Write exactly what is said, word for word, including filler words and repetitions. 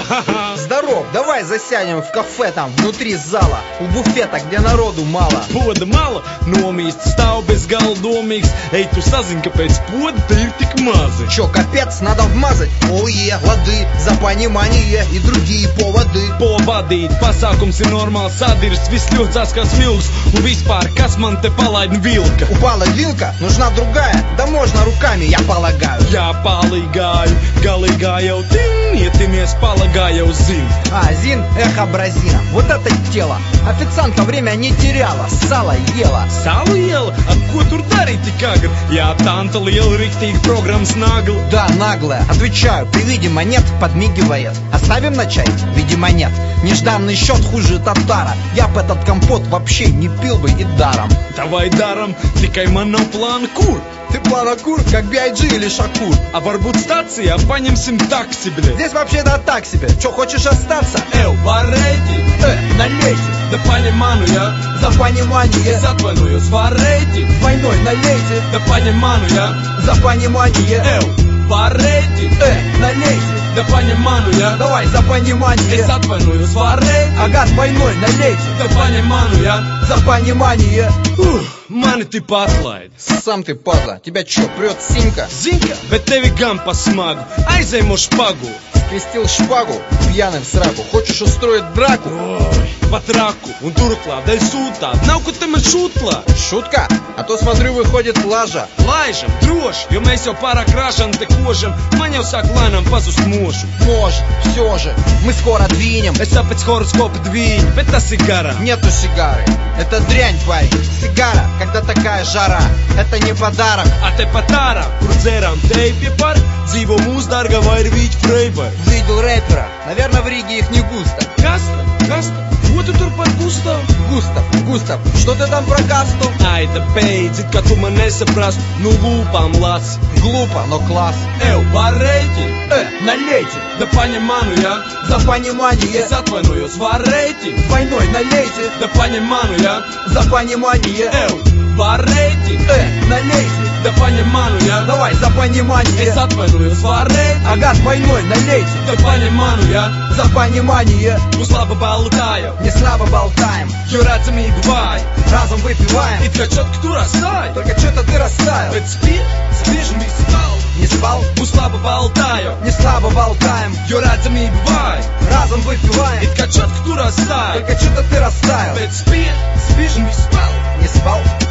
Здоров, давай засядем в кафе там внутри зала, у буфета, где народу мало. Poda mala nomīst, stāv bez galdomīgs. Ej, tu saziņ, kāpēc poda te ir tik mazi. Чё, капец, надо вмазать? Ое, лады, за понимание и другие поводы. Povadīt, pasākums ir normāls, sadirsts, viss ļodzās kā smilgs. Un vispār, kas man te palaid vilka? Упала вилка, нужна другая, да можно руками, я полагаю. Jā, palīgāju, galīgā jau tin, ietimies palagā jau zin. А, Зин, эхо Бразина, вот это тело. Официантка время не теряла, сало ела. Salu iela? Ap ko tur darīt tik agri? Jā, tanta liela, riktīgi programmas nagla. Да, наглая, отвечаю, при виде монет подмигивает. Оставим на чай? Видимо нет. Нежданный счет хуже татара. Я б этот компот вообще не пил бы и даром. Davai daram, tikai man nav plāna kur. Ты планокур, как би ай джи или Шакур. A varbūt stācijā paņemsim taksi, bļa. Здесь вообще-то так себе. Чё, хочешь остаться? Ew, varēķi, Э, налейте, da paņem manu, jā. за понимание. Es atvainojos, varēķi, Двойной налейте, da paņem manu, jā. за понимание. Ew, varēķi, Э, налейте, da paņem manu, jā. давай за понимание. Es atvainojos, varēķi, Ага, двойной налейте, da paņem manu, jā. за понимание. Uh, mani tik atlaid. Сам ты, падла, тебя чё, прёт синька? Zinka, bet tevi gan pa smagu. Aizej uz špagu. Скрестил шпагу, пьяный в сраку. Хочешь устроить драку? Oi, pat raku un turklāt dēļ sūtāt. Nav ko te man šutlāt. Шутка? А то, смотрю, выходит лажа. Laižam, droši, jo mēs jau pārāk rāžam te kožam. Man jau sāk lēnām pazust mūžu. Может, все же, мы скоро двинем. Es tāpēc horoskopu dviņu, bet tas ir garām. Нету сигары, это дрянь, парень. Сигара, когда такая жара, это не подарок. A te pat ārā, kur dzērām teipie par, dzīvo mūsu dārga vai ir vīķi freibar. Видел рэпера, наверное, в Риге их не густо. Kas tam? Kas tam? Ko tu tur par Gustavu? Густав, Густав, что ты там про касту? Ai, da beidzi, ka tu man nesaprastu. Nu lūpām lasi. Глупо, но класс. Ew, varēķi, Э, налейте, da paņem manu, jā. за понимание. Es atvainojos, varēķi, Двойной налейте, da paņem manu, jā. за понимание. Ew, varēķi, Э, налейте, da paņem manu, jā. давай за Es понимание. atvainojos, varēķi, Ага, двойной налейте, da paņem manu, jā. за понимание. Būs laba balvu kāja, Не слабо болтаем, jo redzamība vāja. разом выпиваем. It kā čotki turās sāja, Только что-то ты растаял. bet spiež, spiež un viss spal. Не спал, Būs laba balvu kāja, не слабо болтаем. jo redzamība vāja. Разом выпиваем. It kā čotki turās sāja, Только что-то ты растаял. bet spiež, spiež un viss spal. Не спал,